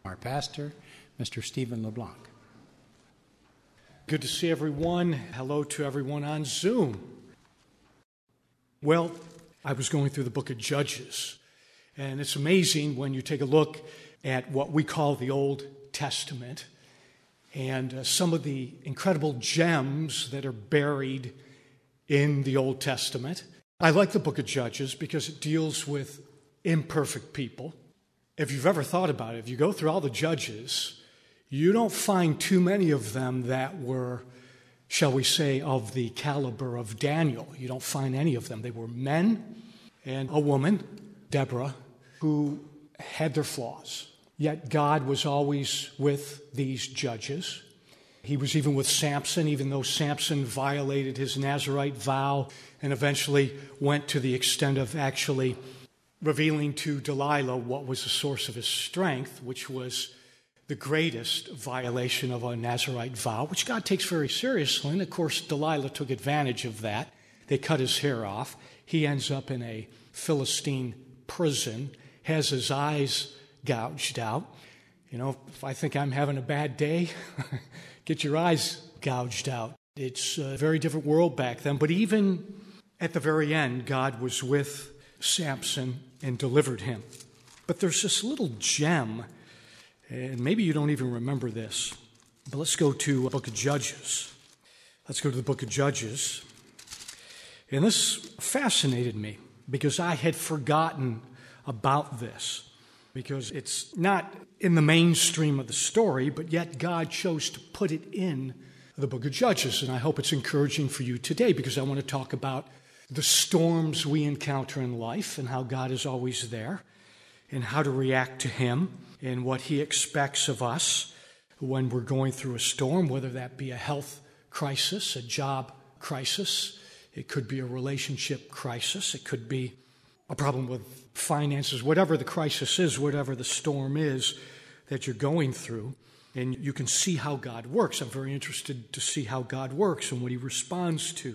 our pastor, Mr. Stephen LeBlanc. Good to see everyone. Hello to everyone on Zoom. Well, I was going through the book of Judges, and it's amazing when you take a look at what we call the Old Testament and some of the incredible gems that are buried in the Old Testament. I like the book of Judges because it deals with imperfect people. If you've ever thought about it, if you go through all the Judges, you don't find too many of them that were, shall we say, of the caliber of Daniel. You don't find any of them. They were men and a woman, Deborah, who had their flaws. Yet God was always with these judges. He was even with Samson, even though Samson violated his Nazirite vow and eventually went to the extent of actually revealing to Delilah what was the source of his strength, which was the greatest violation of a Nazirite vow, which God takes very seriously. And of course, Delilah took advantage of that. They cut his hair off. He ends up in a Philistine prison, has his eyes gouged out. You know, if I think I'm having a bad day, get your eyes gouged out. It's a very different world back then. But even at the very end, God was with Samson and delivered him. But there's this little gem, and maybe you don't even remember this, but let's go to the book of Judges. Let's go to the book of Judges. And this fascinated me because I had forgotten about this, because it's not in the mainstream of the story, but yet God chose to put it in the book of Judges. And I hope it's encouraging for you today, because I want to talk about the storms we encounter in life and how God is always there and how to react to Him and what He expects of us when we're going through a storm, whether that be a health crisis, a job crisis. It could be a relationship crisis. It could be a problem with finances, whatever the crisis is, whatever the storm is that you're going through. And you can see how God works. I'm very interested to see how God works and what He responds to.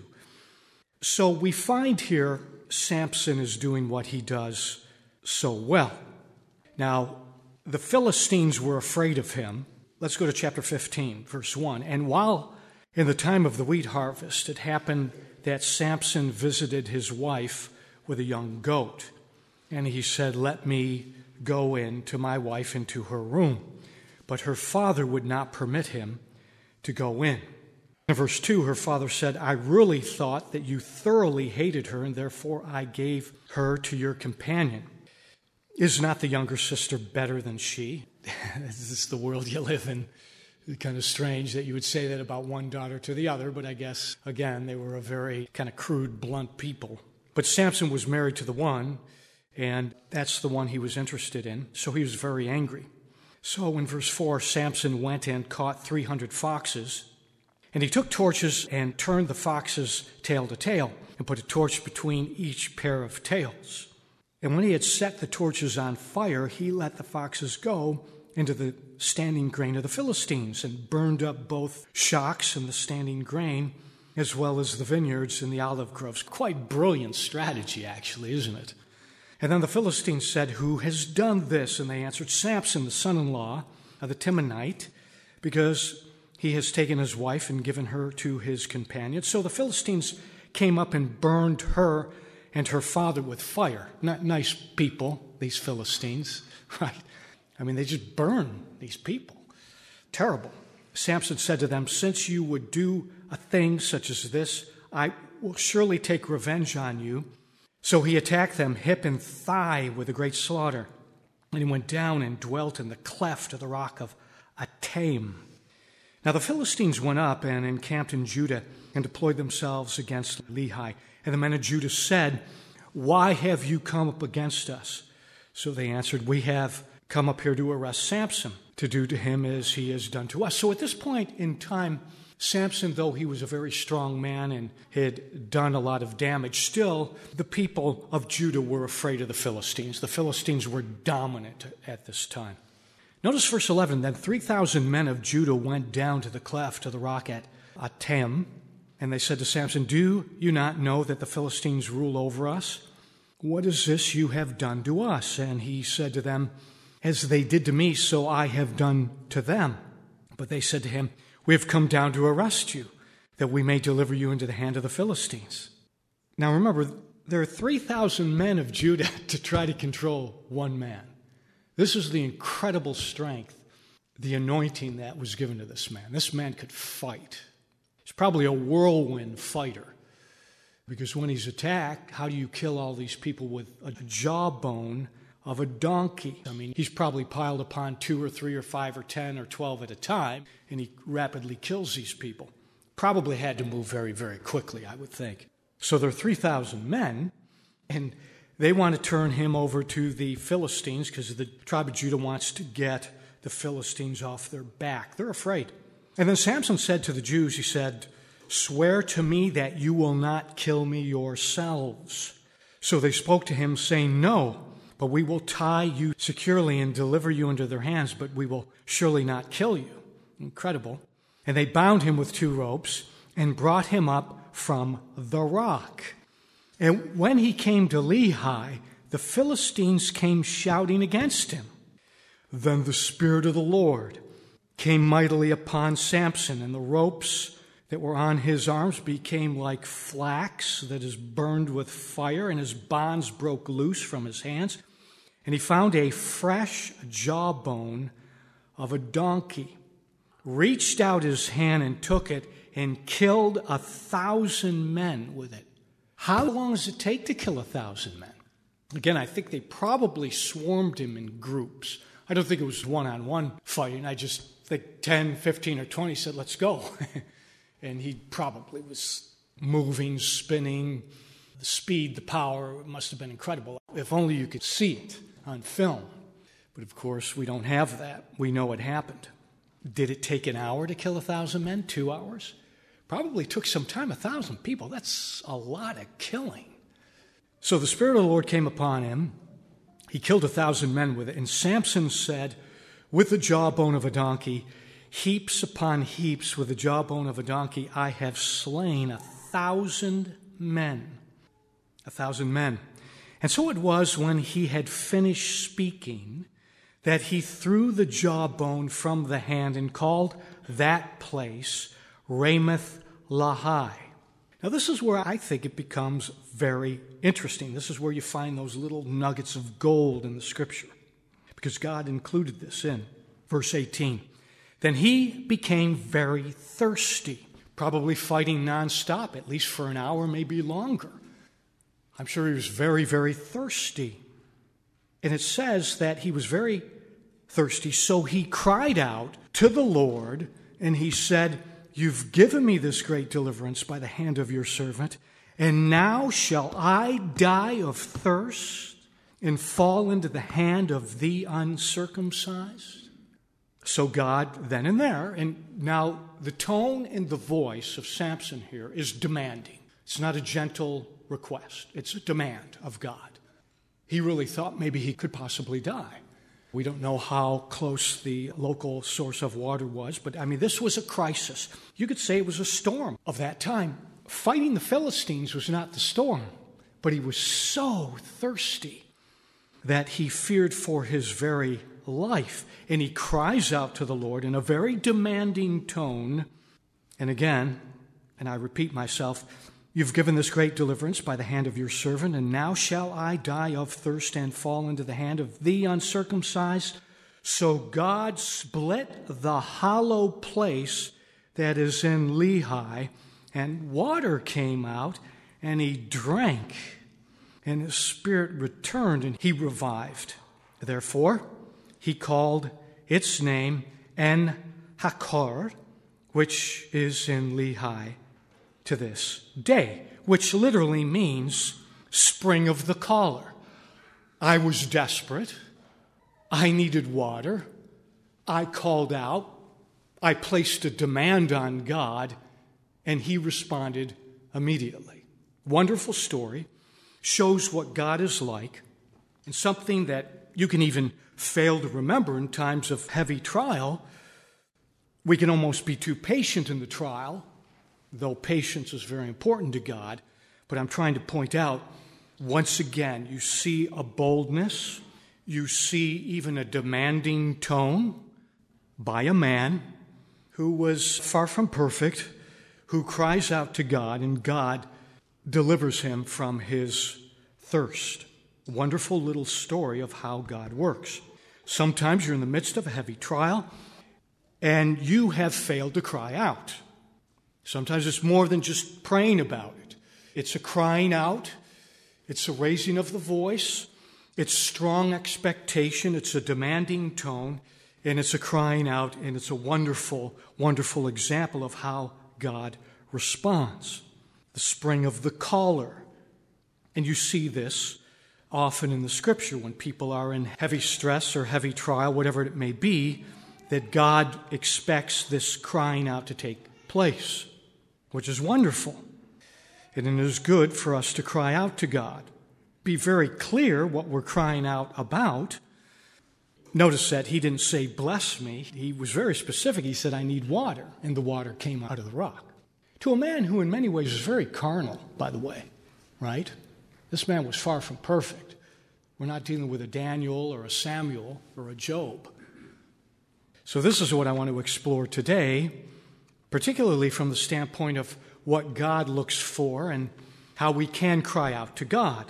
So we find here Samson is doing what he does so well. Now, the Philistines were afraid of him. Let's go to chapter 15, verse 1. And while in the time of the wheat harvest, it happened that Samson visited his wife with a young goat. And he said, "Let me go in to my wife into her room." But her father would not permit him to go in. In verse 2, her father said, "I really thought that you thoroughly hated her, and therefore I gave her to your companion. Is not the younger sister better than she?" This is the world you live in. It's kind of strange that you would say that about one daughter to the other, but I guess, again, they were a very kind of crude, blunt people. But Samson was married to the one, and that's the one he was interested in, so he was very angry. So in verse 4, Samson went and caught 300 foxes, and he took torches and turned the foxes tail to tail and put a torch between each pair of tails. And when he had set the torches on fire, he let the foxes go into the standing grain of the Philistines and burned up both shocks and the standing grain, as well as the vineyards and the olive groves. Quite brilliant strategy, actually, isn't it? And then the Philistines said, "Who has done this?" And they answered, "Samson, the son-in-law of the Timnite, because he has taken his wife and given her to his companion." So the Philistines came up and burned her and her father with fire. Not nice people, these Philistines, right? I mean, they just burn these people. Terrible. Samson said to them, "Since you would do a thing such as this, I will surely take revenge on you." So he attacked them hip and thigh with a great slaughter. And he went down and dwelt in the cleft of the rock of Ataim. Now the Philistines went up and encamped in Judah and deployed themselves against Lehi. And the men of Judah said, "Why have you come up against us?" So they answered, "We have come up here to arrest Samson, to do to him as he has done to us." So at this point in time, Samson, though he was a very strong man and had done a lot of damage, still the people of Judah were afraid of the Philistines. The Philistines were dominant at this time. Notice verse 11, "Then 3,000 men of Judah went down to the cleft of the rock at Ataim, and they said to Samson, 'Do you not know that the Philistines rule over us? What is this you have done to us?' And he said to them, As they did to me, so I have done to them. But they said to him, we have come down to arrest you, that we may deliver you into the hand of the Philistines. Now remember, there are 3,000 men of Judah to try to control one man. This is the incredible strength, the anointing that was given to this man. This man could fight. He's probably a whirlwind fighter. Because when he's attacked, how do you kill all these people with a jawbone of a donkey? I mean, he's probably piled upon 2 or 3 or 5 or 10 or 12 at a time, and he rapidly kills these people. Probably had to move very, very quickly, I would think. So there are 3,000 men, and they want to turn him over to the Philistines because the tribe of Judah wants to get the Philistines off their back. They're afraid. And then Samson said to the Jews, he said, swear to me that you will not kill me yourselves. So they spoke to him, saying, no, but we will tie you securely and deliver you into their hands, but we will surely not kill you. Incredible. And they bound him with 2 ropes and brought him up from the rock. And when he came to Lehi, the Philistines came shouting against him. Then the Spirit of the Lord came mightily upon Samson, and the ropes that were on his arms became like flax that is burned with fire, and his bonds broke loose from his hands. And he found a fresh jawbone of a donkey, reached out his hand and took it, and killed 1,000 men with it. How long does it take to kill 1,000 men? Again, I think they probably swarmed him in groups. I don't think it was one-on-one fighting. I just think 10, 15, or 20 said, let's go. And he probably was moving, spinning. The speed, the power, it must have been incredible. If only you could see it on film. But of course, we don't have that. We know it happened. Did it take an hour to kill 1,000 men? 2 hours? Probably took some time. 1,000 people, that's a lot of killing. So the Spirit of the Lord came upon him. He killed 1,000 men with it. And Samson said, with the jawbone of a donkey, heaps upon heaps with the jawbone of a donkey, I have slain 1,000 men. 1,000 men. And so it was when he had finished speaking that he threw the jawbone from the hand and called that place Ramath Lehi. Now this is where I think it becomes very interesting. This is where you find those little nuggets of gold in the Scripture, because God included this in verse 18. Then he became very thirsty, probably fighting nonstop, at least for an hour, maybe longer. I'm sure he was very, very thirsty. And it says that he was very thirsty, so he cried out to the Lord, and he said, you've given me this great deliverance by the hand of your servant, and now shall I die of thirst and fall into the hand of the uncircumcised? So God, then and there, and now the tone and the voice of Samson here is demanding. It's not a gentle request. It's a demand of God. He really thought maybe he could possibly die. We don't know how close the local source of water was, but I mean, this was a crisis. You could say it was a storm of that time. Fighting the Philistines was not the storm, but he was so thirsty that he feared for his very life. And he cries out to the Lord in a very demanding tone. And again, and I repeat myself, you've given this great deliverance by the hand of your servant, and now shall I die of thirst and fall into the hand of the uncircumcised? So God split the hollow place that is in Lehi, and water came out, and he drank, and his spirit returned, and he revived. Therefore, he called its name En-Hakkore, which is in Lehi to this day, which literally means spring of the caller. I was desperate. I needed water. I called out. I placed a demand on God, and he responded immediately. Wonderful story. Shows what God is like, and something that you can even fail to remember in times of heavy trial. We can almost be too patient in the trial, though patience is very important to God. But I'm trying to point out, once again, you see a boldness, You see even a demanding tone by a man who was far from perfect, who cries out to God, and God delivers him from his thirst. Wonderful little story of how God works. Sometimes you're in the midst of a heavy trial, and you have failed to cry out. Sometimes it's more than just praying about it. It's a crying out. It's a raising of the voice. It's strong expectation. It's a demanding tone. And it's a crying out. And it's a wonderful, wonderful example of how God responds. The spring of the caller. And you see this often in the Scripture when people are in heavy stress or heavy trial, whatever it may be, that God expects this crying out to take place, which is wonderful. And it is good for us to cry out to God. Be very clear what we're crying out about. Notice that he didn't say, bless me. He was very specific. He said, I need water. And the water came out of the rock. To a man who in many ways is very carnal, by the way, right? This man was far from perfect. We're not dealing with a Daniel or a Samuel or a Job. So this is what I want to explore today, particularly from the standpoint of what God looks for and how we can cry out to God.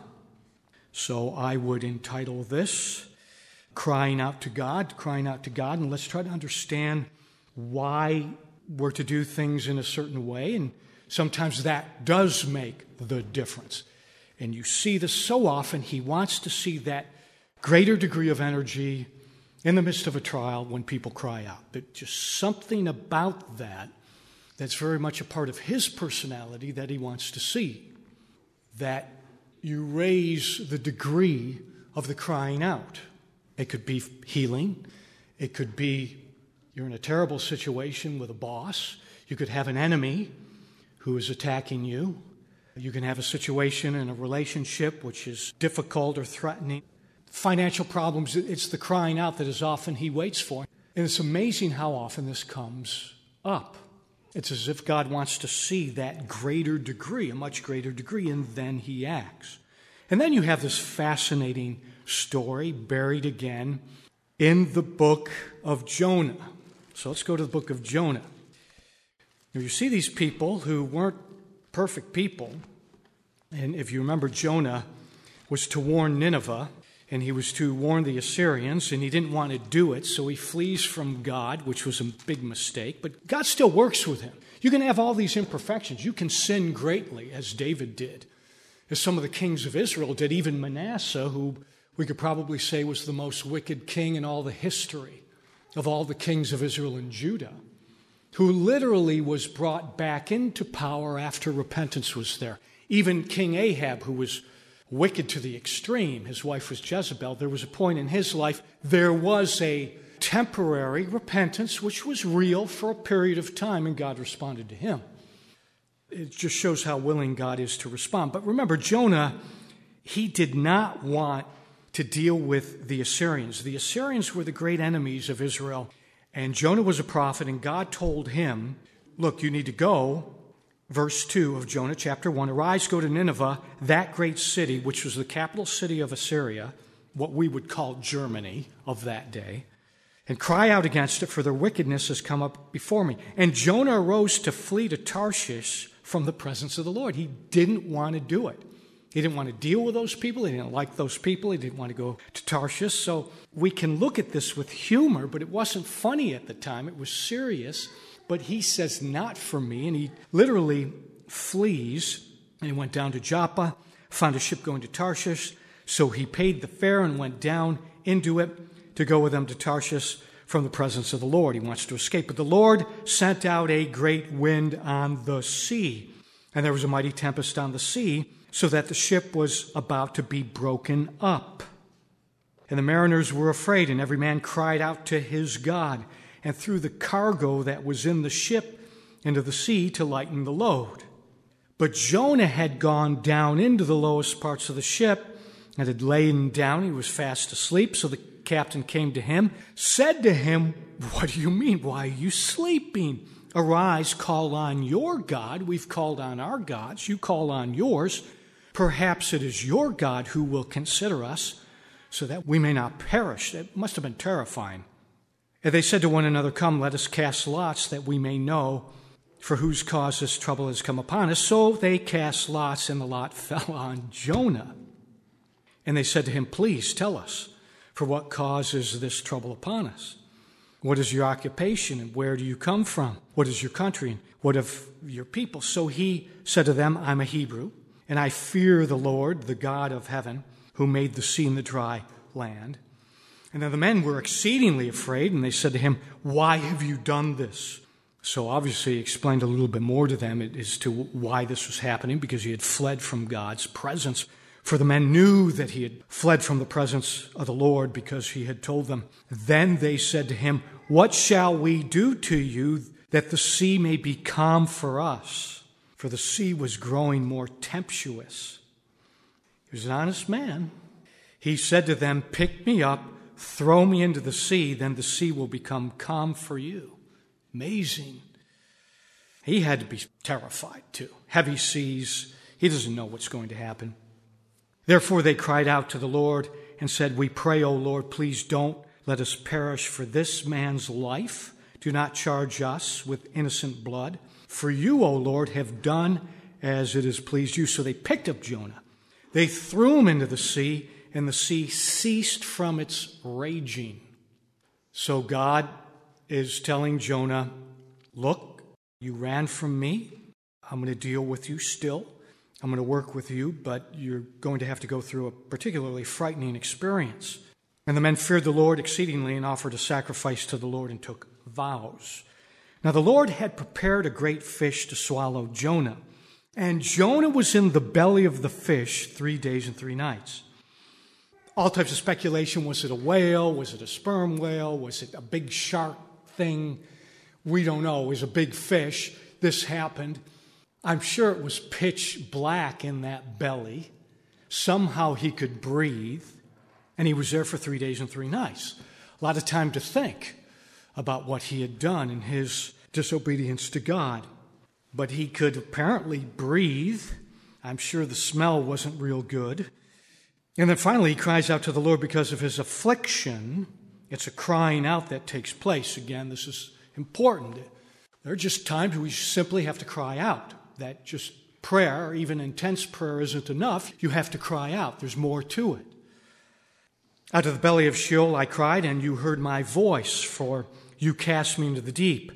So I would entitle this, Crying Out to God, and let's try to understand why we're to do things in a certain way, and sometimes that does make the difference. And you see this so often. He wants to see that greater degree of energy in the midst of a trial when people cry out. There's just something about that that's very much a part of his personality that he wants to see. That you raise the degree of the crying out. It could be healing. It could be you're in a terrible situation with a boss. You could have an enemy who is attacking you. You can have a situation in a relationship which is difficult or threatening. Financial problems, it's the crying out that is often he waits for. And it's amazing how often this comes up. It's as if God wants to see that greater degree, a much greater degree, and then he acts. And then you have this fascinating story buried again in the book of Jonah. So let's go to the book of Jonah. Now you see these people who weren't perfect people. And if you remember, Jonah was to warn Nineveh, and he was to warn the Assyrians, and he didn't want to do it, so he flees from God, which was a big mistake. But God still works with him. You can have all these imperfections. You can sin greatly, as David did, as some of the kings of Israel did, even Manasseh, who we could probably say was the most wicked king in all the history of all the kings of Israel and Judah, who literally was brought back into power after repentance was there. Even King Ahab, who was wicked to the extreme, his wife was Jezebel, there was a point in his life, there was a temporary repentance which was real for a period of time, and God responded to him. It just shows how willing God is to respond. But remember, Jonah, he did not want to deal with the Assyrians. The Assyrians were the great enemies of Israel, and Jonah was a prophet, and God told him, look, you need to go. Verse 2 of Jonah, chapter 1, arise, go to Nineveh, that great city, which was the capital city of Assyria, what we would call Germany of that day, and cry out against it, for their wickedness has come up before me. And Jonah arose to flee to Tarshish from the presence of the Lord. He didn't want to do it. He didn't want to deal with those people. He didn't like those people. He didn't want to go to Tarshish. So we can look at this with humor, but it wasn't funny at the time. It was serious. But he says, not for me. And he literally flees. And he went down to Joppa, found a ship going to Tarshish. So he paid the fare and went down into it to go with them to Tarshish from the presence of the Lord. He wants to escape. But the Lord sent out a great wind on the sea. And there was a mighty tempest on the sea, so that the ship was about to be broken up. And the mariners were afraid, and every man cried out to his God, and threw the cargo that was in the ship into the sea to lighten the load. But Jonah had gone down into the lowest parts of the ship and had lain down. He was fast asleep. So the captain came to him, said to him, what do you mean? Why are you sleeping? Arise, call on your God. We've called on our gods. You call on yours. Perhaps it is your God who will consider us, so that we may not perish. It must have been terrifying. And they said to one another, "Come, let us cast lots that we may know for whose cause this trouble has come upon us." So they cast lots, and the lot fell on Jonah. And they said to him, "Please tell us, for what cause is this trouble upon us? What is your occupation, and where do you come from? What is your country, and what of your people?" So he said to them, "I'm a Hebrew, and I fear the Lord, the God of heaven, who made the sea and the dry land." And then the men were exceedingly afraid, and they said to him, "Why have you done this?" So obviously he explained a little bit more to them as to why this was happening, because he had fled from God's presence. For the men knew that he had fled from the presence of the Lord because he had told them. Then they said to him, "What shall we do to you that the sea may be calm for us?" For the sea was growing more tempestuous. He was an honest man. He said to them, "Pick me up, throw me into the sea, then the sea will become calm for you." Amazing. He had to be terrified too. Heavy seas. He doesn't know what's going to happen. Therefore they cried out to the Lord and said, "We pray, O Lord, please don't let us perish for this man's life. Do not charge us with innocent blood. For you, O Lord, have done as it has pleased you." So they picked up Jonah. They threw him into the sea, and the sea ceased from its raging. So God is telling Jonah, "Look, you ran from me. I'm going to deal with you still. I'm going to work with you, but you're going to have to go through a particularly frightening experience." And the men feared the Lord exceedingly and offered a sacrifice to the Lord and took vows. Now the Lord had prepared a great fish to swallow Jonah. And Jonah was in the belly of the fish 3 days and 3 nights. All types of speculation. Was it a whale? Was it a sperm whale? Was it a big shark thing? We don't know. It was a big fish. This happened. I'm sure it was pitch black in that belly. Somehow he could breathe. And he was there for 3 days and 3 nights. A lot of time to think about what he had done in his disobedience to God. But he could apparently breathe. I'm sure the smell wasn't real good. And then finally he cries out to the Lord because of his affliction. It's a crying out that takes place. Again, this is important. There are just times we simply have to cry out. That just prayer, even intense prayer, isn't enough. You have to cry out. There's more to it. "Out of the belly of Sheol I cried, and you heard my voice, for you cast me into the deep.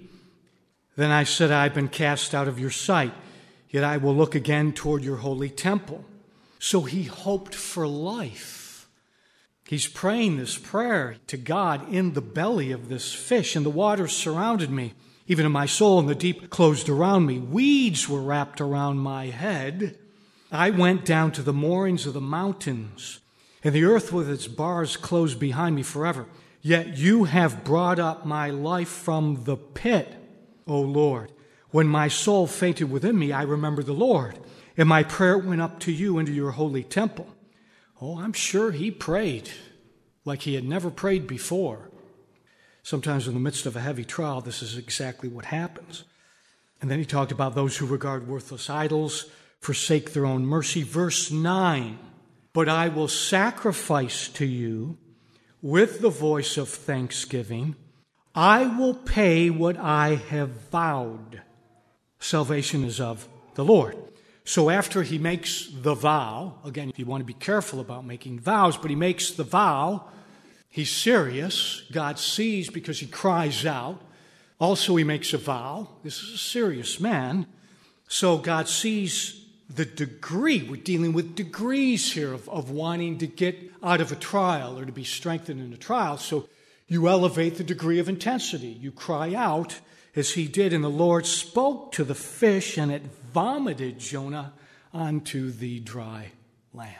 Then I said, I've been cast out of your sight, yet I will look again toward your holy temple." So he hoped for life. He's praying this prayer to God in the belly of this fish, and the waters surrounded me, even in my soul, and the deep closed around me. Weeds were wrapped around my head. I went down to the moorings of the mountains, and the earth with its bars closed behind me forever. Yet you have brought up my life from the pit, O Lord. When my soul fainted within me, I remembered the Lord, and my prayer went up to you into your holy temple. Oh, I'm sure he prayed like he had never prayed before. Sometimes in the midst of a heavy trial, this is exactly what happens. And then he talked about those who regard worthless idols, forsake their own mercy. Verse 9, "But I will sacrifice to you with the voice of thanksgiving. I will pay what I have vowed." Salvation is of the Lord. So after he makes the vow, again, you want to be careful about making vows, but he makes the vow. He's serious. God sees because he cries out. Also, he makes a vow. This is a serious man. So God sees the degree. We're dealing with degrees here of wanting to get out of a trial or to be strengthened in a trial. So you elevate the degree of intensity. You cry out as he did, and the Lord spoke to the fish, and it vomited Jonah onto the dry land.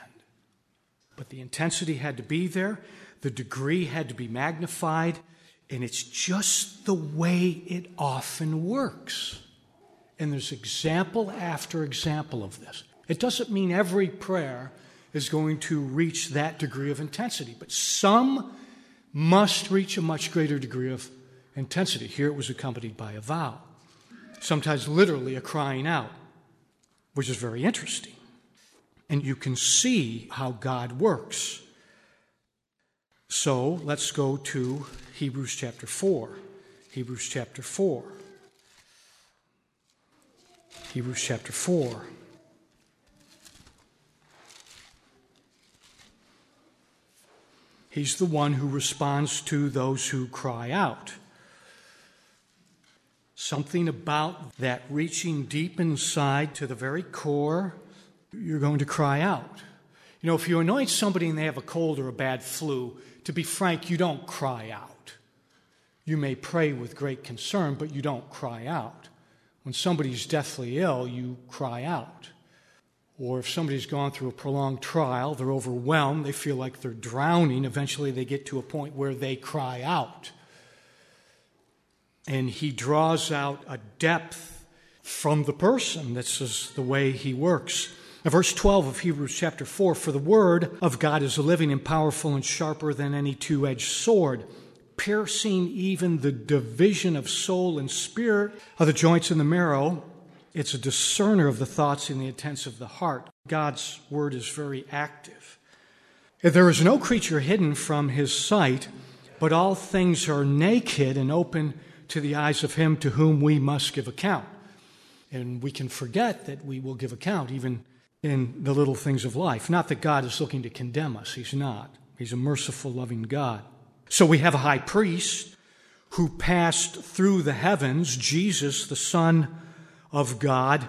But the intensity had to be there. The degree had to be magnified. And it's just the way it often works. And there's example after example of this. It doesn't mean every prayer is going to reach that degree of intensity, but some must reach a much greater degree of intensity. Here it was accompanied by a vow, sometimes literally a crying out, which is very interesting. And you can see how God works. So let's go to Hebrews chapter 4. Hebrews chapter 4. Hebrews chapter 4. He's the one who responds to those who cry out. Something about that reaching deep inside to the very core, you're going to cry out. You know, if you anoint somebody and they have a cold or a bad flu, to be frank, you don't cry out. You may pray with great concern, but you don't cry out. When somebody's deathly ill, you cry out. Or if somebody's gone through a prolonged trial, they're overwhelmed, they feel like they're drowning, eventually they get to a point where they cry out. And he draws out a depth from the person. This is the way he works. Now, verse 12 of Hebrews chapter 4, "For the word of God is living and powerful and sharper than any two-edged sword, piercing even the division of soul and spirit, of the joints and the marrow. It's a discerner of the thoughts and the intents of the heart." God's word is very active. "There is no creature hidden from his sight, but all things are naked and open to the eyes of him to whom we must give account." And we can forget that we will give account even in the little things of life. Not that God is looking to condemn us. He's not. He's a merciful, loving God. So we have a high priest who passed through the heavens, Jesus, the Son of God.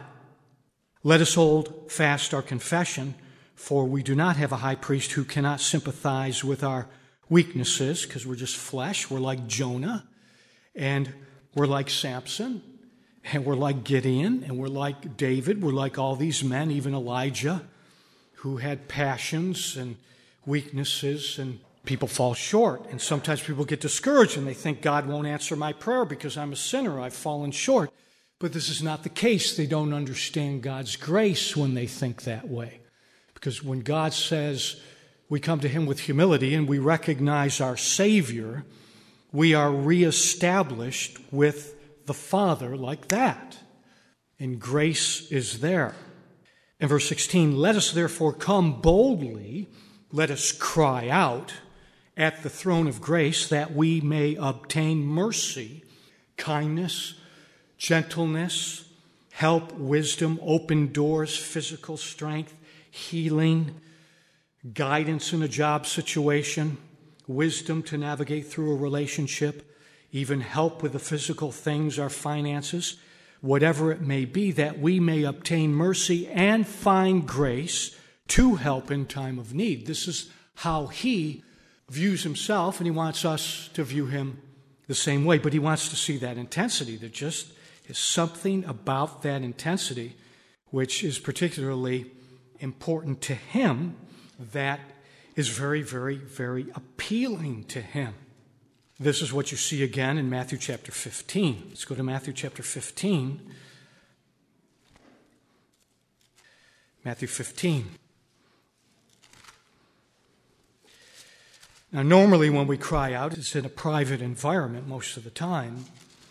Let us hold fast our confession, for we do not have a high priest who cannot sympathize with our weaknesses, because we're just flesh. We're like Jonah, and we're like Samson, and we're like Gideon, and we're like David. We're like all these men, even Elijah, who had passions and weaknesses, and people fall short. And sometimes people get discouraged, and they think God won't answer my prayer because I'm a sinner. I've fallen short. But this is not the case. They don't understand God's grace when they think that way. Because when God says we come to him with humility and we recognize our Savior, we are reestablished with the Father like that. And grace is there. In verse 16, "Let us therefore come boldly, let us cry out at the throne of grace, that we may obtain mercy, kindness, gentleness, help, wisdom, open doors, physical strength, healing, guidance in a job situation, wisdom to navigate through a relationship, even help with the physical things, our finances, whatever it may be, that we may obtain mercy and find grace to help in time of need." This is how he views himself, and he wants us to view him the same way. But he wants to see that intensity. There just is something about that intensity which is particularly important to him, that is very, very, very appealing to him. This is what you see again in Matthew chapter 15. Let's go to Matthew chapter 15. Matthew 15. Now, normally when we cry out, it's in a private environment most of the time,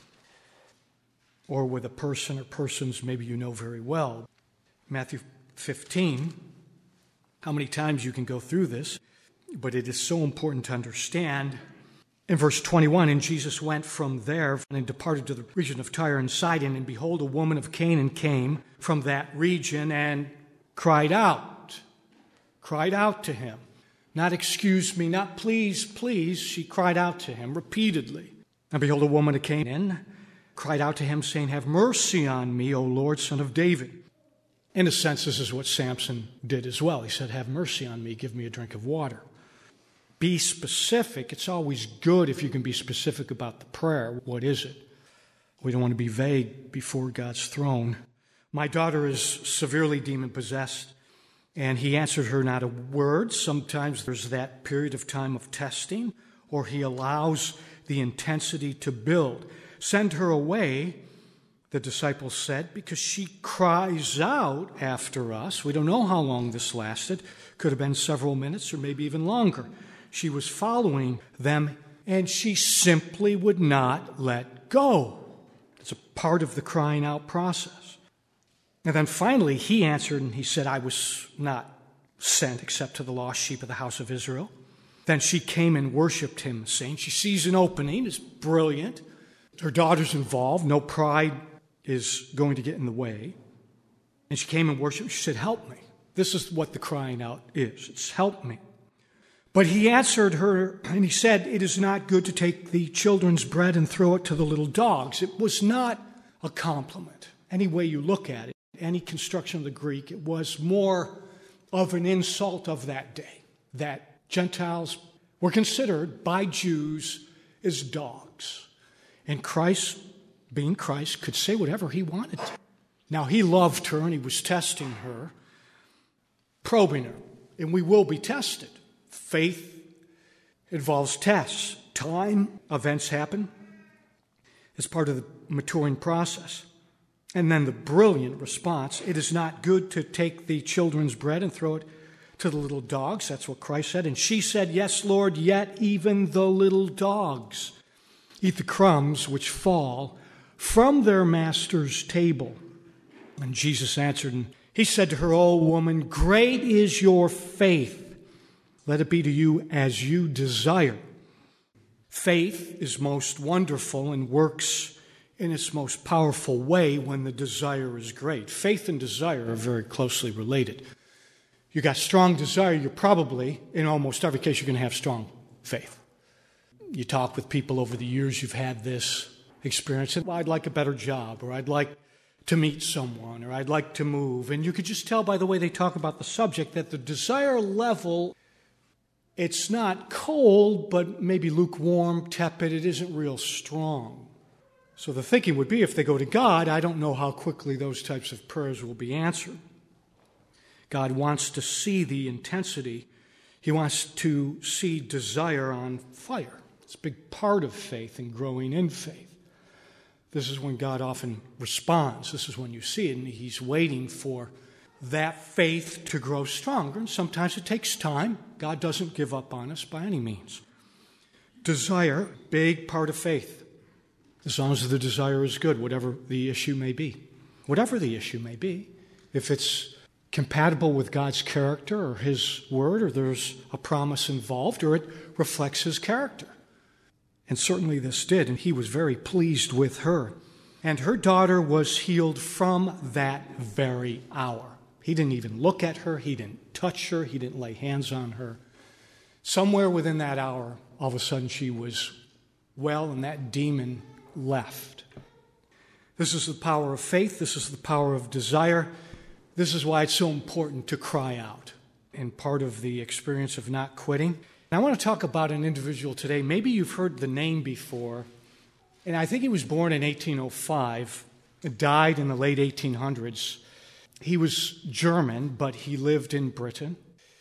or with a person or persons maybe you know very well. Matthew 15, how many times you can go through this, but it is so important to understand. In verse 21, "And Jesus went from there and departed to the region of Tyre and Sidon, and behold, a woman of Canaan came from that region and cried out to him. Not excuse me, not please, please. She cried out to him repeatedly. And behold, a woman of Canaan cried out to him, saying, "Have mercy on me, O Lord, Son of David." In a sense, this is what Samson did as well. He said, "Have mercy on me, give me a drink of water." Be specific. It's always good if you can be specific about the prayer. What is it? We don't want to be vague before God's throne. "My daughter is severely demon-possessed." And he answered her not a word. Sometimes there's that period of time of testing, or he allows the intensity to build. "Send her away," the disciples said, "because she cries out after us." We don't know how long this lasted. Could have been several minutes or maybe even longer. She was following them, and she simply would not let go. It's a part of the crying out process. And then finally he answered and he said, "I was not sent except to the lost sheep of the house of Israel." Then she came and worshiped him, saying, she sees an opening. It's brilliant. Her daughter's involved. No pride is going to get in the way. And she came and worshiped. She said, help me. This is what the crying out is. It's help me. But he answered her, and he said, it is not good to take the children's bread and throw it to the little dogs. It was not a compliment. Any way you look at it, any construction of the Greek, it was more of an insult of that day, that Gentiles were considered by Jews as dogs. And Christ, being Christ, could say whatever he wanted to. Now, he loved her, and he was testing her, probing her, and we will be tested. Faith involves tests. Time, events happen as part of the maturing process. And then the brilliant response, it is not good to take the children's bread and throw it to the little dogs. That's what Christ said. And she said, yes, Lord, yet even the little dogs eat the crumbs which fall from their master's table. And Jesus answered, and he said to her, O woman, great is your faith. Let it be to you as you desire. Faith is most wonderful and works in its most powerful way when the desire is great. Faith and desire are very closely related. You got strong desire, you're probably, in almost every case, you're going to have strong faith. You talk with people over the years, you've had this experience, and, well, I'd like a better job, or I'd like to meet someone, or I'd like to move. And you could just tell by the way they talk about the subject that the desire level, it's not cold, but maybe lukewarm, tepid. It isn't real strong. So the thinking would be if they go to God, I don't know how quickly those types of prayers will be answered. God wants to see the intensity. He wants to see desire on fire. It's a big part of faith and growing in faith. This is when God often responds. This is when you see it, and he's waiting for that faith to grow stronger. And sometimes it takes time. God doesn't give up on us by any means. Desire, big part of faith. As long as the desire is good, whatever the issue may be. Whatever the issue may be. If it's compatible with God's character or his word, or there's a promise involved, or it reflects his character. And certainly this did, and he was very pleased with her. And her daughter was healed from that very hour. He didn't even look at her. He didn't touch her. He didn't lay hands on her. Somewhere within that hour, all of a sudden she was well, and that demon left. This is the power of faith. This is the power of desire. This is why it's so important to cry out, and part of the experience of not quitting. And I want to talk about an individual today. Maybe you've heard the name before, and I think he was born in 1805, died in the late 1800s. He was German, but he lived in Britain,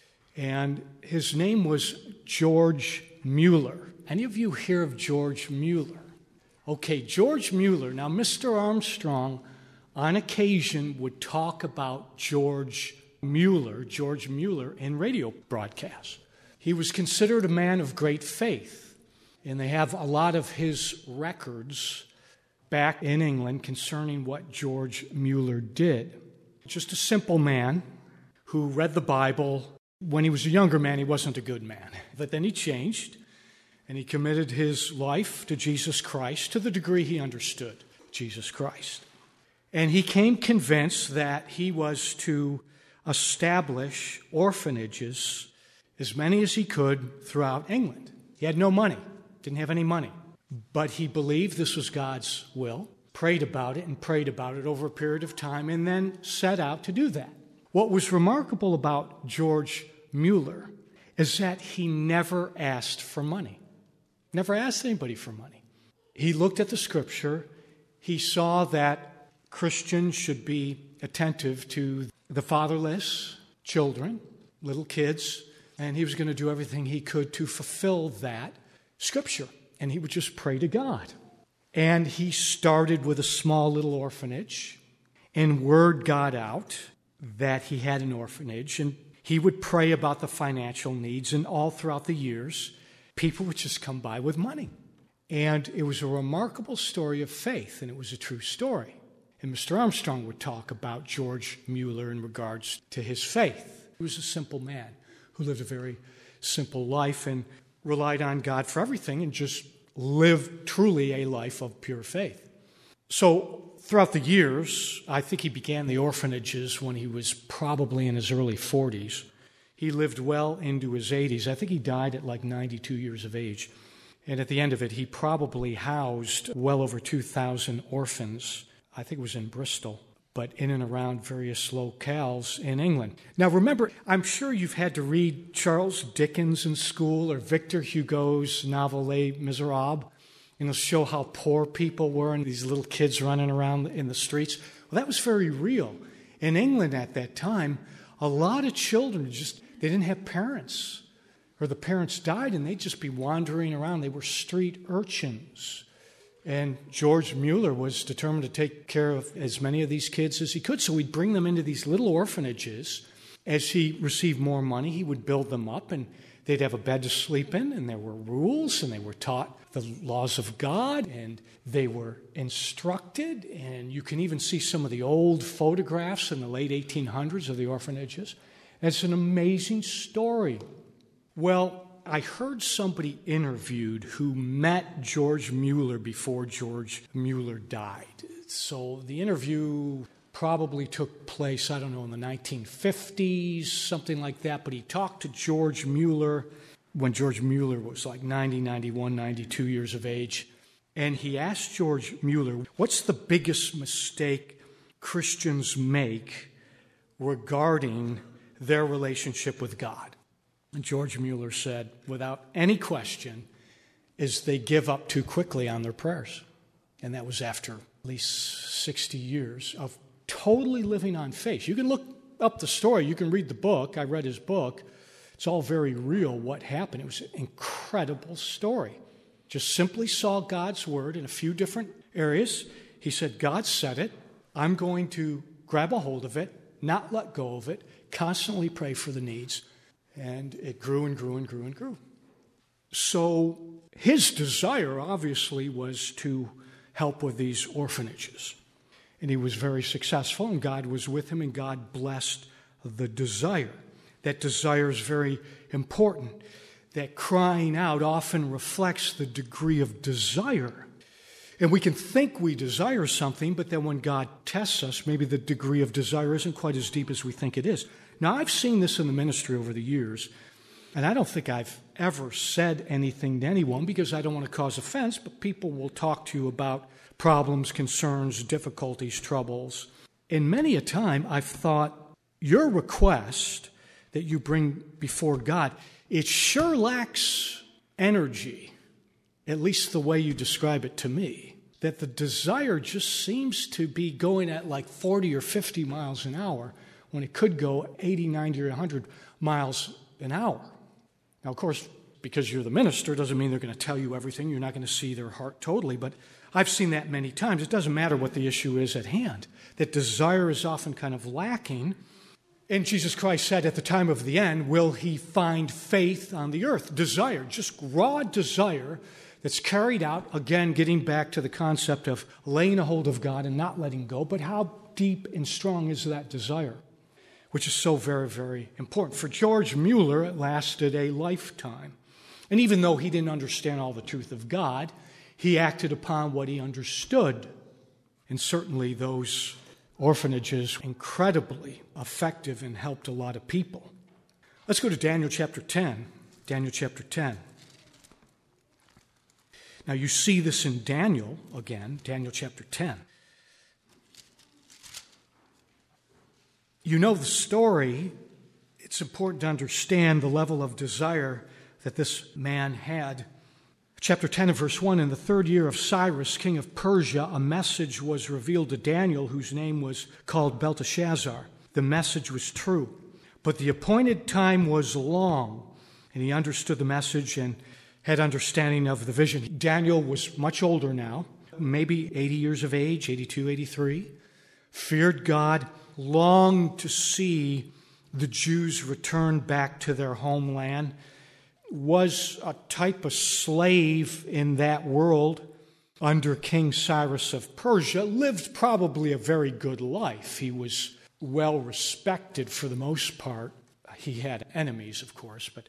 and his name was George Mueller. Any of you hear of George Mueller? Okay, George Mueller. Now, Mr. Armstrong, on occasion, would talk about George Mueller, in radio broadcasts. He was considered a man of great faith, and they have a lot of his records back in England concerning what George Mueller did. Just a simple man who read the Bible. When he was a younger man, he wasn't a good man. But then he changed, and he committed his life to Jesus Christ to the degree he understood Jesus Christ. And he came convinced that he was to establish orphanages, as many as he could, throughout England. He had no money, didn't have any money. But he believed this was God's will, prayed about it over a period of time, and then set out to do that. What was remarkable about George Mueller is that he never asked for money. Never asked anybody for money. He looked at the scripture. He saw that Christians should be attentive to the fatherless, children, little kids, and he was going to do everything he could to fulfill that scripture. And he would just pray to God. And he started with a small little orphanage, and word got out that he had an orphanage, and he would pray about the financial needs, and all throughout the years, people would just come by with money. And it was a remarkable story of faith, and it was a true story. And Mr. Armstrong would talk about George Mueller in regards to his faith. He was a simple man who lived a very simple life and relied on God for everything and just lived truly a life of pure faith. So throughout the years, I think he began the orphanages when he was probably in his early 40s. He lived well into his 80s. I think he died at like 92 years of age. And at the end of it, he probably housed well over 2,000 orphans. I think it was in Bristol, but in and around various locales in England. Now remember, I'm sure you've had to read Charles Dickens in school or Victor Hugo's novel Les Miserables. And it'll show how poor people were and these little kids running around in the streets. Well, that was very real. In England at that time, a lot of children they didn't have parents. Or the parents died and they'd just be wandering around. They were street urchins. And George Mueller was determined to take care of as many of these kids as he could. So he'd bring them into these little orphanages. As he received more money, he would build them up and they'd have a bed to sleep in, and there were rules, and they were taught the laws of God, and they were instructed. And you can even see some of the old photographs in the late 1800s of the orphanages. And it's an amazing story. Well, I heard somebody interviewed who met George Mueller before George Mueller died. So the interview probably took place, I don't know, in the 1950s, something like that. But he talked to George Mueller when George Mueller was like 90, 91, 92 years of age. And he asked George Mueller, what's the biggest mistake Christians make regarding their relationship with God? And George Mueller said, without any question, is they give up too quickly on their prayers. And that was after at least 60 years of totally living on faith. You can look up the story. You can read the book. I read his book. It's all very real what happened. It was an incredible story. Just simply saw God's word in a few different areas. He said, God said it. I'm going to grab a hold of it, not let go of it, constantly pray for the needs. And it grew and grew and grew and grew. So his desire, obviously, was to help with these orphanages. And he was very successful, and God was with him, and God blessed the desire. That desire is very important. That crying out often reflects the degree of desire. And we can think we desire something, but then when God tests us, maybe the degree of desire isn't quite as deep as we think it is. Now, I've seen this in the ministry over the years, and I don't think I've ever said anything to anyone because I don't want to cause offense, but people will talk to you about problems, concerns, difficulties, troubles. And many a time I've thought, your request that you bring before God, it sure lacks energy, at least the way you describe it to me, that the desire just seems to be going at like 40 or 50 miles an hour when it could go 80, 90, or 100 miles an hour. Now, of course, because you're the minister doesn't mean they're going to tell you everything. You're not going to see their heart totally, but I've seen that many times. It doesn't matter what the issue is at hand. That desire is often kind of lacking. And Jesus Christ said at the time of the end, will he find faith on the earth? Desire, just raw desire that's carried out, again, getting back to the concept of laying a hold of God and not letting go, but how deep and strong is that desire? Which is so very, very important. For George Mueller, it lasted a lifetime. And even though he didn't understand all the truth of God, he acted upon what he understood. And certainly those orphanages were incredibly effective and helped a lot of people. Let's go to Daniel chapter 10. Daniel chapter 10. Now you see this in Daniel again, Daniel chapter 10. You know the story. It's important to understand the level of desire that this man had. Chapter 10 and verse 1, in the 3rd year of Cyrus, king of Persia, a message was revealed to Daniel, whose name was called Belteshazzar. The message was true, but the appointed time was long, and he understood the message and had understanding of the vision. Daniel was much older now, maybe 80 years of age, 82, 83, feared God, longed to see the Jews return back to their homeland, was a type of slave in that world under King Cyrus of Persia, lived probably a very good life. He was well respected for the most part. He had enemies, of course, but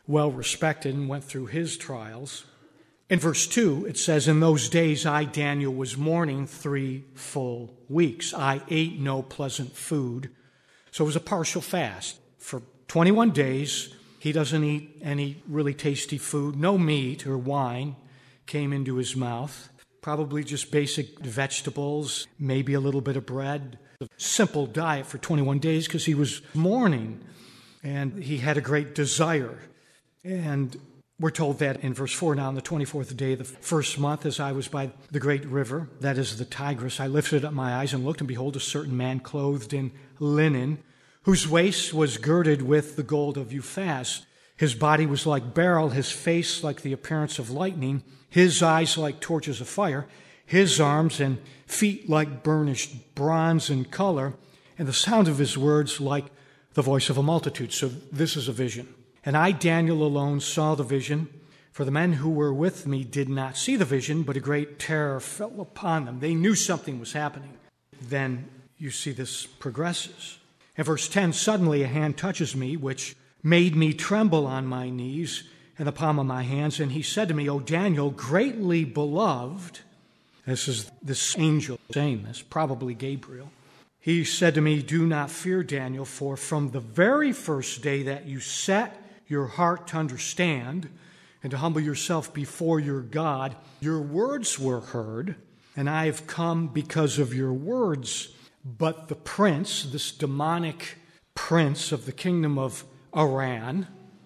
well respected and went through his trials. In verse 2, it says, "In those days I, Daniel, was mourning 3 full weeks. I ate no pleasant food." So it was a partial fast. For 21 days, he doesn't eat any really tasty food. No meat or wine came into his mouth. Probably just basic vegetables, maybe a little bit of bread. A simple diet for 21 days because he was mourning and he had a great desire. And we're told that in verse 4, "Now on the 24th day of the first month, as I was by the great river, that is the Tigris, I lifted up my eyes and looked, and behold, a certain man clothed in linen, whose waist was girded with the gold of Uphaz. His body was like beryl, his face like the appearance of lightning, his eyes like torches of fire, his arms and feet like burnished bronze in color, and the sound of his words like the voice of a multitude." So this is a vision. "And I, Daniel, alone saw the vision, for the men who were with me did not see the vision, but a great terror fell upon them." They knew something was happening. Then you see this progresses. In verse 10, "Suddenly a hand touches me, which made me tremble on my knees and the palm of my hands. And he said to me, 'O Daniel, greatly beloved,'" this is this angel saying this, probably Gabriel. "He said to me, 'Do not fear, Daniel, for from the very first day that you set your heart to understand and to humble yourself before your God, your words were heard, and I have come because of your words. But the prince,'" this demonic prince of the kingdom of Iran,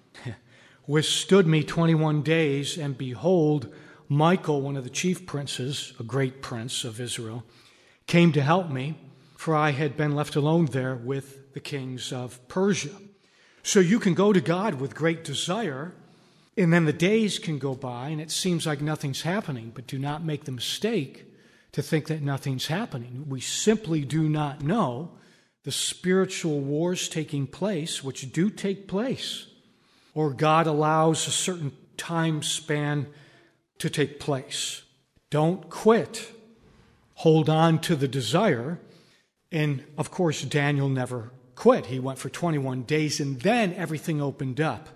"withstood me 21 days, and behold, Michael, one of the chief princes, a great prince of Israel, came to help me, for I had been left alone there with the kings of Persia." So you can go to God with great desire, and then the days can go by, and it seems like nothing's happening. But do not make the mistake to think that nothing's happening. We simply do not know the spiritual wars taking place, which do take place, or God allows a certain time span to take place. Don't quit. Hold on to the desire. And of course, Daniel never quit. He went for 21 days, and then everything opened up.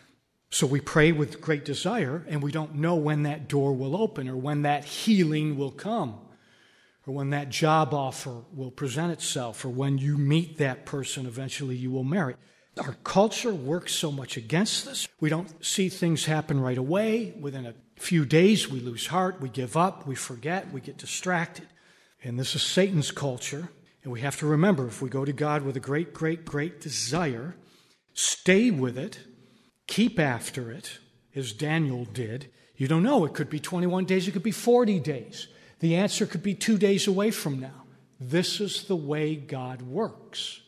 So we pray with great desire, and we don't know when that door will open, or when that healing will come, or when that job offer will present itself, or when you meet that person eventually you will marry. Our culture works so much against this. We don't see things happen right away. Within a few days, we lose heart, we give up, we forget, we get distracted. And this is Satan's culture. And we have to remember, if we go to God with a great, great, great desire, stay with it, keep after it, as Daniel did. You don't know. It could be 21 days. It could be 40 days. The answer could be 2 days away from now. This is the way God works.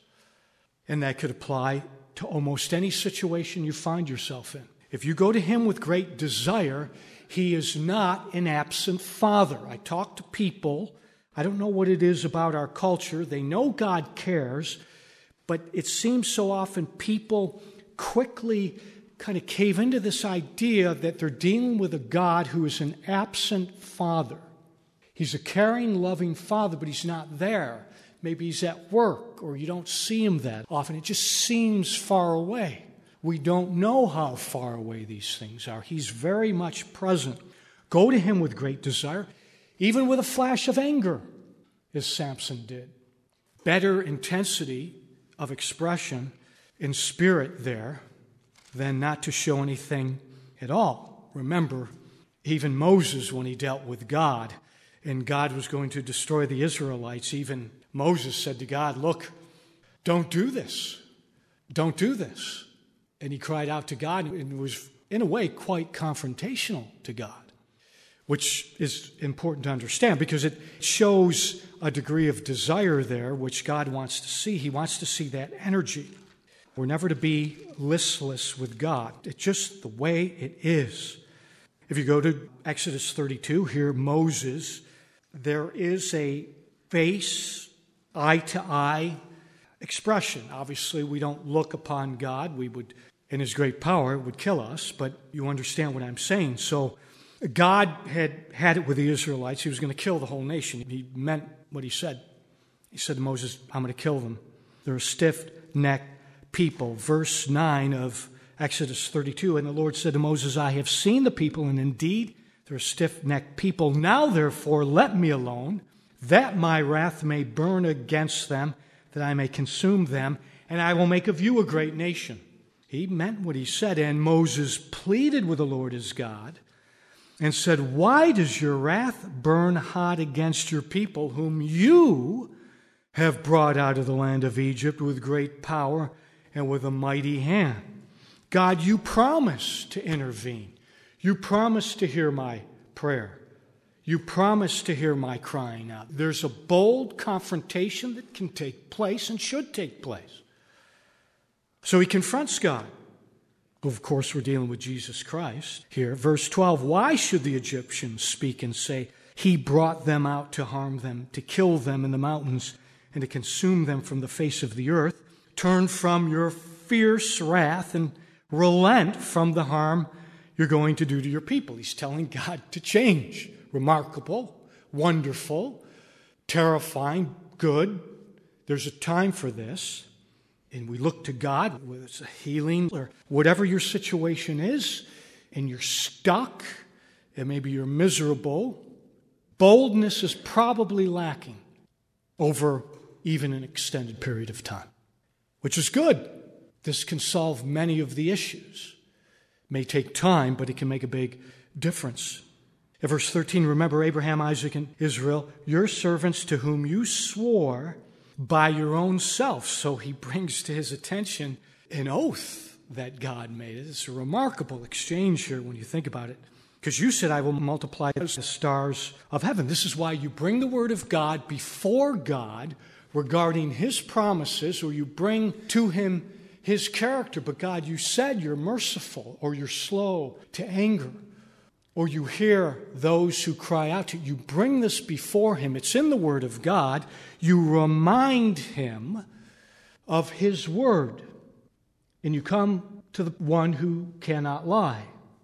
And that could apply to almost any situation you find yourself in. If you go to him with great desire, he is not an absent father. I talk to people. I don't know what it is about our culture. They know God cares, but it seems so often people quickly kind of cave into this idea that they're dealing with a God who is an absent father. He's a caring, loving father, but he's not there. Maybe he's at work, or you don't see him that often. It just seems far away. We don't know how far away these things are. He's very much present. Go to him with great desire, even with a flash of anger, as Samson did. Better intensity of expression in spirit there than not to show anything at all. Remember, even Moses, when he dealt with God, and God was going to destroy the Israelites, even Moses said to God, "Look, don't do this. Don't do this." And he cried out to God and was, in a way, quite confrontational to God, which is important to understand because it shows a degree of desire there, which God wants to see. He wants to see that energy. We're never to be listless with God. It's just the way it is. If you go to Exodus 32, here Moses, there is a face, eye-to-eye expression. Obviously, we don't look upon God. We would, in his great power, it would kill us, but you understand what I'm saying. So God had it with the Israelites. He was going to kill the whole nation. He meant what he said. He said to Moses, "I'm going to kill them. They're a stiff-necked people." Verse 9 of Exodus 32, and the Lord said to Moses, I have seen the people, and indeed they're a stiff-necked people. Now, therefore, let me alone, that my wrath may burn against them, that I may consume them, and I will make of you a great nation. He meant what he said, and Moses pleaded with the Lord his God and said, why does your wrath burn hot against your people, whom you have brought out of the land of Egypt with great power and with a mighty hand? God, you promised to intervene. You promised to hear my prayer. You promised to hear my crying out. There's a bold confrontation that can take place and should take place. So he confronts God. Of course, we're dealing with Jesus Christ here. Verse 12, why should the Egyptians speak and say, he brought them out to harm them, to kill them in the mountains, and to consume them from the face of the earth? Turn from your fierce wrath and relent from the harm you're going to do to your people. He's telling God to change. Remarkable, wonderful, terrifying, good. There's a time for this. And we look to God, whether it's a healing or whatever your situation is, and you're stuck, and maybe you're miserable. Boldness is probably lacking over even an extended period of time, which is good. This can solve many of the issues. It may take time, but it can make a big difference. In verse 13, remember Abraham, Isaac, and Israel, your servants to whom you swore by your own self. So he brings to his attention an oath that God made. It's a remarkable exchange here when you think about it. Because you said, I will multiply as the stars of heaven. This is why you bring the word of God before God regarding his promises, or you bring to him his character. But God, you said you're merciful, or you're slow to anger, or you hear those who cry out to you. You bring this before him. It's in the word of God. You remind him of his word. And you come to the one who cannot lie.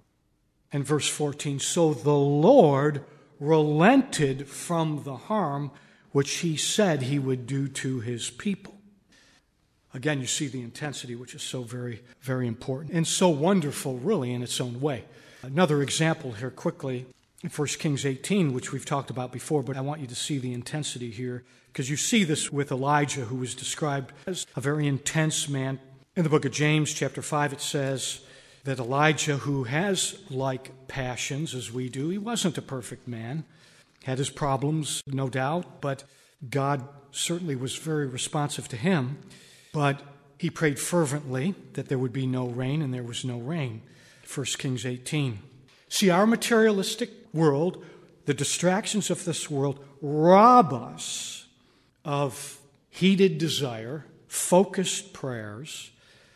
And verse 14, so the Lord relented from the harm which he said he would do to his people. Again, you see the intensity, which is so very, very important and so wonderful, really, in its own way. Another example here quickly, in 1 Kings 18, which we've talked about before, but I want you to see the intensity here, because you see this with Elijah, who was described as a very intense man. In the book of James, chapter 5, it says that Elijah, who has like passions as we do, he wasn't a perfect man, had his problems, no doubt, but God certainly was very responsive to him. But he prayed fervently that there would be no rain, and there was no rain. 1 Kings 18. See, our materialistic world, the distractions of this world, rob us of heated desire, focused prayers,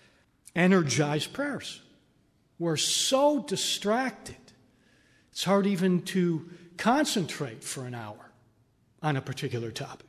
energized prayers. We're so distracted, it's hard even to concentrate for an hour on a particular topic.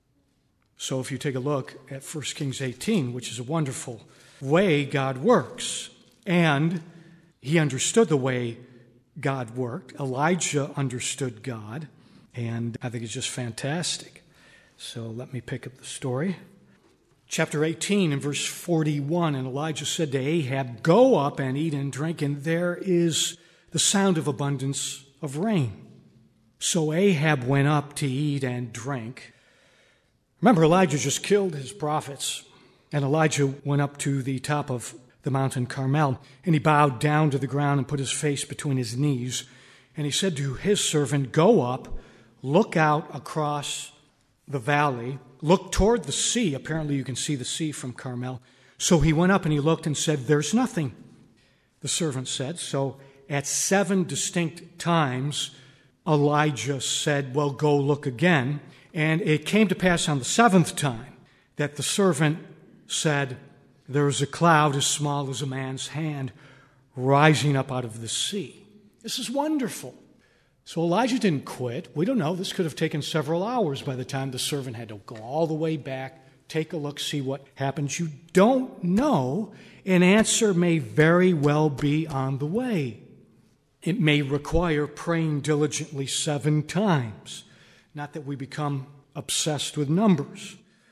So if you take a look at 1 Kings 18, which is a wonderful way God works, and he understood the way God worked. Elijah understood God, and I think it's just fantastic. So let me pick up the story. Chapter 18 and verse 41, and Elijah said to Ahab, go up and eat and drink, and there is the sound of abundance of rain. So Ahab went up to eat and drink. Remember, Elijah just killed his prophets, and Elijah went up to the top of the mountain Carmel, and he bowed down to the ground and put his face between his knees. And he said to his servant, go up, look out across the valley, look toward the sea. Apparently you can see the sea from Carmel. So he went up and he looked and said, there's nothing. The servant said. So at 7 distinct times, Elijah said, well, go look again. And it came to pass on the 7th time that the servant said, there was a cloud as small as a man's hand rising up out of the sea. This is wonderful. So Elijah didn't quit. We don't know. This could have taken several hours by the time the servant had to go all the way back, take a look, see what happens. You don't know. An answer may very well be on the way. It may require praying diligently 7 times. Not that we become obsessed with numbers.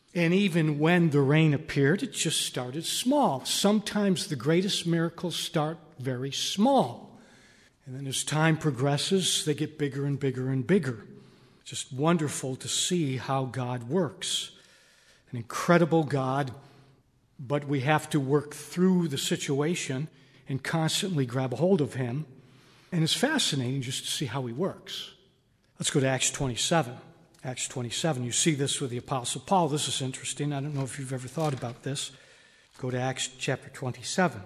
And even when the rain appeared, it just started small. Sometimes the greatest miracles start very small. And then as time progresses, they get bigger and bigger and bigger. Just wonderful to see how God works. An incredible God, but we have to work through the situation and constantly grab a hold of Him. And it's fascinating just to see how He works. Let's go to Acts 27. Acts 27. You see this with the Apostle Paul. This is interesting. I don't know if you've ever thought about this. Go to Acts chapter 27.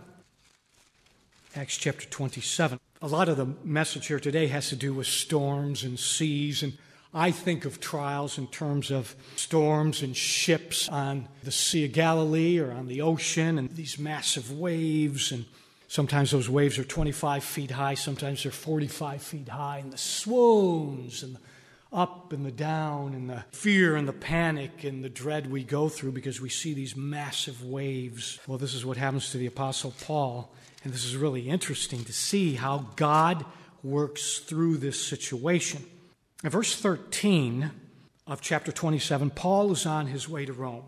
Acts chapter 27. A lot of the message here today has to do with storms and seas, and I think of trials in terms of storms and ships on the Sea of Galilee or on the ocean and these massive waves. And sometimes those waves are 25 feet high, sometimes they're 45 feet high, and the swoons and the up and the down and the fear and the panic and the dread we go through because we see these massive waves. Well, this is what happens to the Apostle Paul, and this is really interesting to see how God works through this situation. In verse 13 of chapter 27, Paul is on his way to Rome,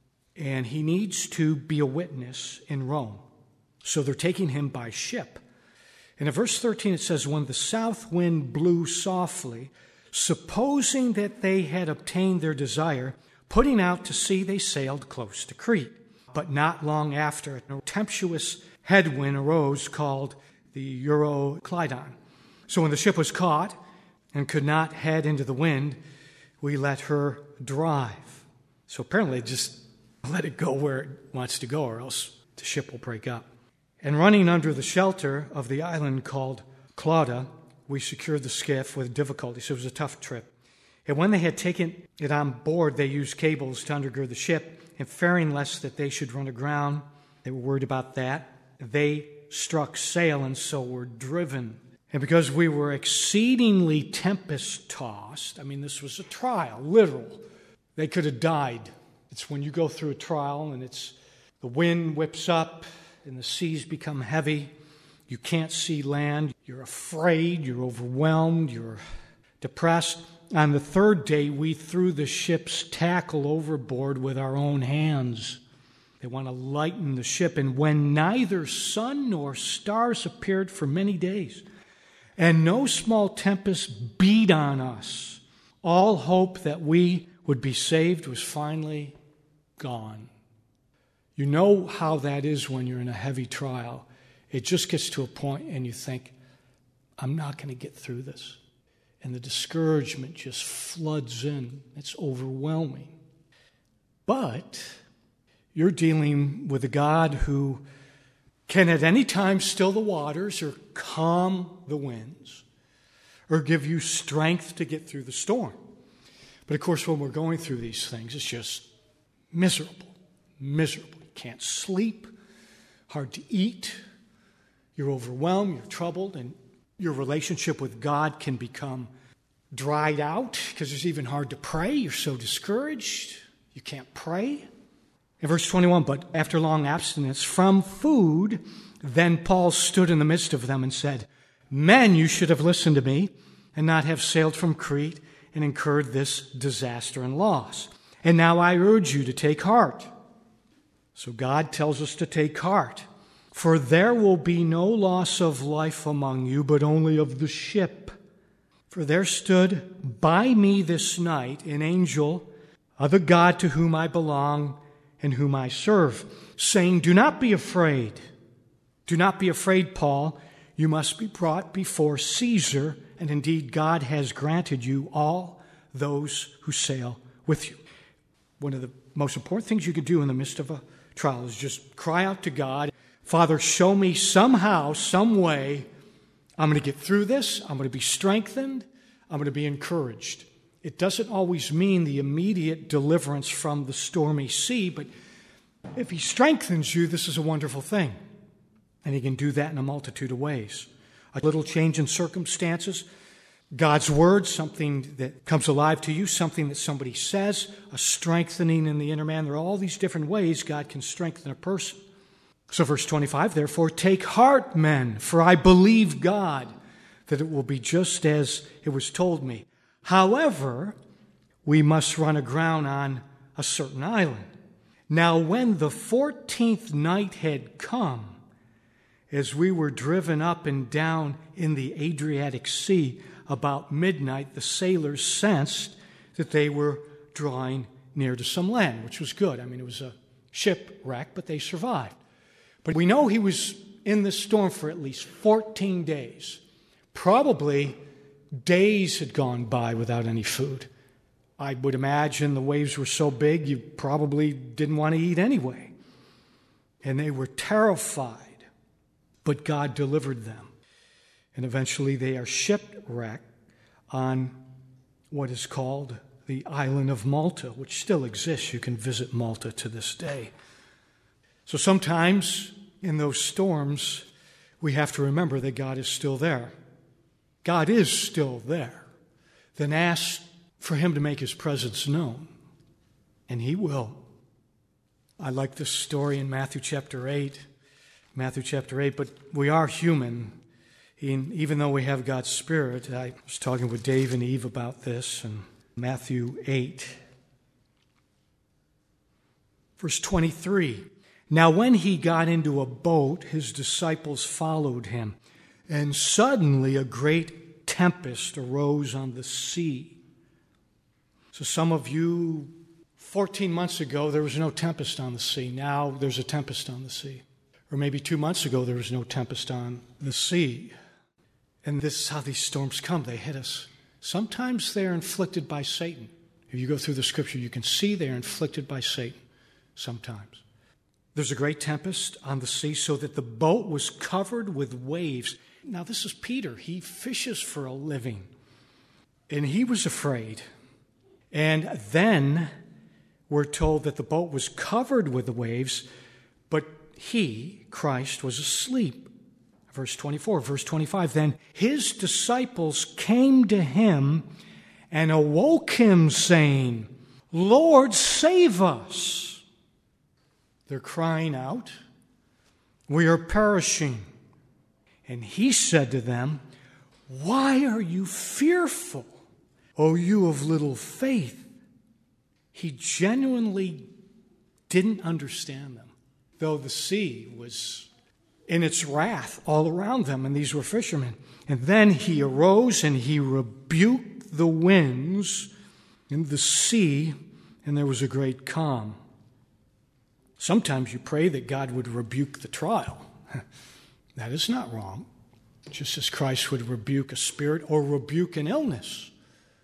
and he needs to be a witness in Rome. So they're taking him by ship. And in verse 13 it says, when the south wind blew softly, supposing that they had obtained their desire, putting out to sea, they sailed close to Crete. But not long after, a tempestuous headwind arose called the Euroclydon. So when the ship was caught and could not head into the wind, we let her drive. So apparently just let it go where it wants to go, or else the ship will break up. And running under the shelter of the island called Clauda, we secured the skiff with difficulty, so it was a tough trip. And when they had taken it on board, they used cables to undergird the ship, and fearing lest that they should run aground, they were worried about that. They struck sail, and so were driven. And because we were exceedingly tempest-tossed, this was a trial, literal. They could have died. It's when you go through a trial, and the wind whips up, and the seas become heavy. You can't see land. You're afraid. You're overwhelmed. You're depressed. On the third day, we threw the ship's tackle overboard with our own hands. They want to lighten the ship. And when neither sun nor stars appeared for many days, and no small tempest beat on us, all hope that we would be saved was finally gone. You know how that is when you're in a heavy trial. It just gets to a point and you think, I'm not going to get through this. And the discouragement just floods in. It's overwhelming. But you're dealing with a God who can at any time still the waters or calm the winds or give you strength to get through the storm. But of course, when we're going through these things, it's just miserable. Miserable. You can't sleep, hard to eat. You're overwhelmed, you're troubled, and your relationship with God can become dried out because it's even hard to pray. You're so discouraged, you can't pray. In verse 21, but after long abstinence from food, then Paul stood in the midst of them and said, men, you should have listened to me and not have sailed from Crete and incurred this disaster and loss. And now I urge you to take heart. So God tells us to take heart. For there will be no loss of life among you, but only of the ship. For there stood by me this night an angel of the God to whom I belong and whom I serve, saying, do not be afraid. Do not be afraid, Paul. You must be brought before Caesar, and indeed God has granted you all those who sail with you. One of the most important things you could do in the midst of a trial is just cry out to God, Father, show me somehow, some way, I'm going to get through this, I'm going to be strengthened, I'm going to be encouraged. It doesn't always mean the immediate deliverance from the stormy sea, but if He strengthens you, this is a wonderful thing. And He can do that in a multitude of ways. A little change in circumstances, God's Word, something that comes alive to you, something that somebody says, a strengthening in the inner man. There are all these different ways God can strengthen a person. So verse 25, therefore take heart, men, for I believe God that it will be just as it was told me. However, we must run aground on a certain island. Now when the 14th night had come, as we were driven up and down in the Adriatic Sea, about midnight, the sailors sensed that they were drawing near to some land, which was good. I mean, it was a shipwreck, but they survived. But we know he was in this storm for at least 14 days. Probably days had gone by without any food. I would imagine the waves were so big you probably didn't want to eat anyway. And they were terrified, but God delivered them. And eventually they are shipwrecked on what is called the island of Malta, which still exists. You can visit Malta to this day. So sometimes in those storms, we have to remember that God is still there. God is still there. Then ask for him to make his presence known, and he will. I like this story in Matthew chapter 8, but we are human. Even though we have God's Spirit, I was talking with Dave and Eve about this in Matthew 8. Verse 23. Now when he got into a boat, his disciples followed him, and suddenly a great tempest arose on the sea. So some of you, 14 months ago, there was no tempest on the sea. Now there's a tempest on the sea. Or maybe 2 months ago, there was no tempest on the sea. And this is how these storms come. They hit us. Sometimes they're inflicted by Satan. If you go through the scripture, you can see they're inflicted by Satan sometimes. There's a great tempest on the sea so that the boat was covered with waves. Now, this is Peter. He fishes for a living. And he was afraid. And then we're told that the boat was covered with the waves, but he, Christ, was asleep. Verse 24, verse 25, then his disciples came to him and awoke him, saying, Lord, save us. They're crying out, we are perishing. And he said to them, why are you fearful, O you of little faith? He genuinely didn't understand them, though the sea was in its wrath all around them, and these were fishermen. And then he arose and he rebuked the winds and the sea, and there was a great calm. Sometimes you pray that God would rebuke the trial. That is not wrong, just as Christ would rebuke a spirit or rebuke an illness.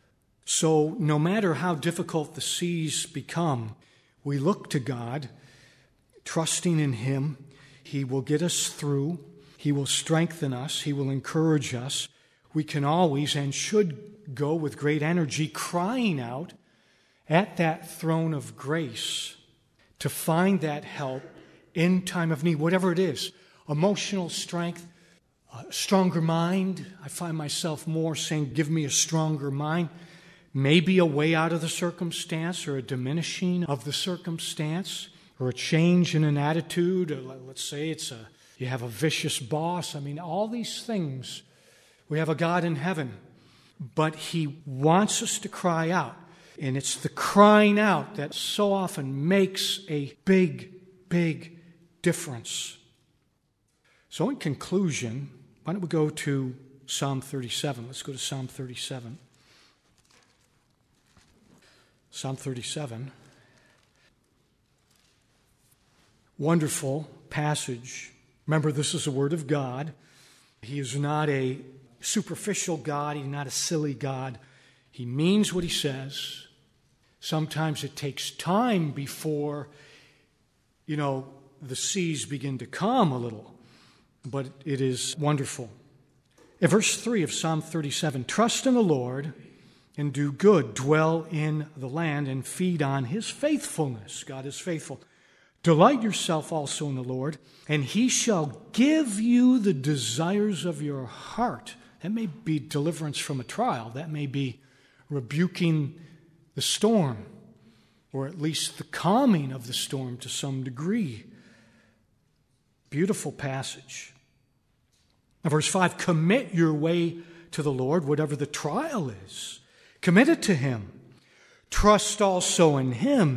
So no matter how difficult the seas become, we look to God, trusting in him. He will get us through. He will strengthen us. He will encourage us. We can always and should go with great energy, crying out at that throne of grace to find that help in time of need, whatever it is. Emotional strength, a stronger mind. I find myself more saying, give me a stronger mind. Maybe a way out of the circumstance or a diminishing of the circumstance, or a change in an attitude, or let's say you have a vicious boss. I mean, all these things. We have a God in heaven, but he wants us to cry out. And it's the crying out that so often makes a big, big difference. So in conclusion, why don't we go to Psalm 37? Let's go to Psalm 37. Psalm 37. Wonderful passage. Remember, this is the Word of God. He is not a superficial God. He's not a silly God. He means what he says. Sometimes it takes time before, the seas begin to calm a little. But it is wonderful. In verse 3 of Psalm 37, trust in the Lord and do good. Dwell in the land and feed on his faithfulness. God is faithful. Delight yourself also in the Lord, and he shall give you the desires of your heart. That may be deliverance from a trial. That may be rebuking the storm, or at least the calming of the storm to some degree. Beautiful passage. Now, verse 5, commit your way to the Lord, whatever the trial is. Commit it to him. Trust also in him,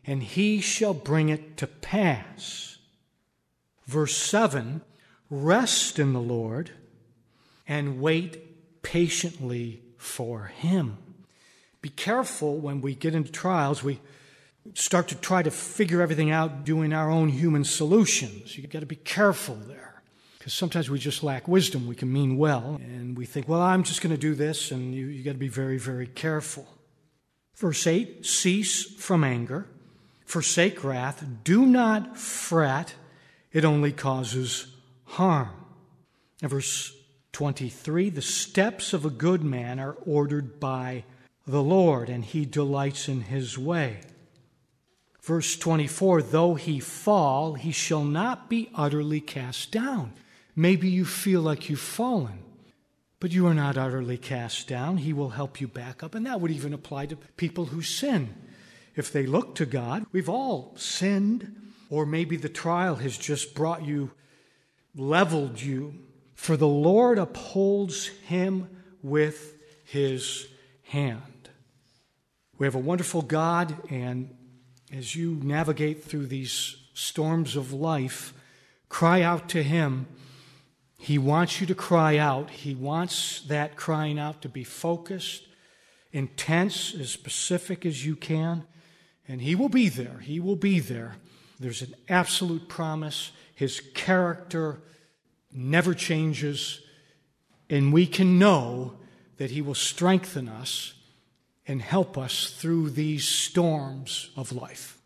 and he shall bring it to pass. Verse 7, rest in the Lord and wait patiently for him. Be careful when we get into trials, we start to try to figure everything out doing our own human solutions. You've got to be careful there, because sometimes we just lack wisdom. We can mean well, and we think, well, I'm just going to do this, and you've got to be very, very careful. Verse 8, cease from anger, forsake wrath, do not fret, it only causes harm. And verse 23, the steps of a good man are ordered by the Lord, and he delights in his way. Verse 24, though he fall, he shall not be utterly cast down. Maybe you feel like you've fallen, but you are not utterly cast down. He will help you back up, and that would even apply to people who sin. If they look to God, we've all sinned, or maybe the trial has just brought you, leveled you. For the Lord upholds him with his hand. We have a wonderful God, and as you navigate through these storms of life, cry out to him. He wants you to cry out. He wants that crying out to be focused, intense, as specific as you can, and he will be there. He will be there. There's an absolute promise. His character never changes, and we can know that he will strengthen us and help us through these storms of life.